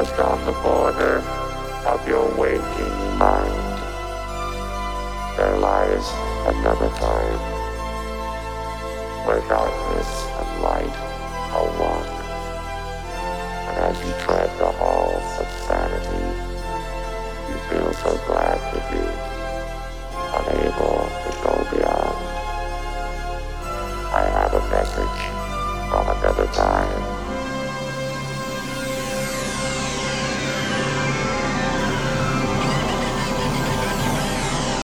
just on the border of your waking mind. There lies another time, where darkness and light are one. And as you tread the halls of sanity, you feel so glad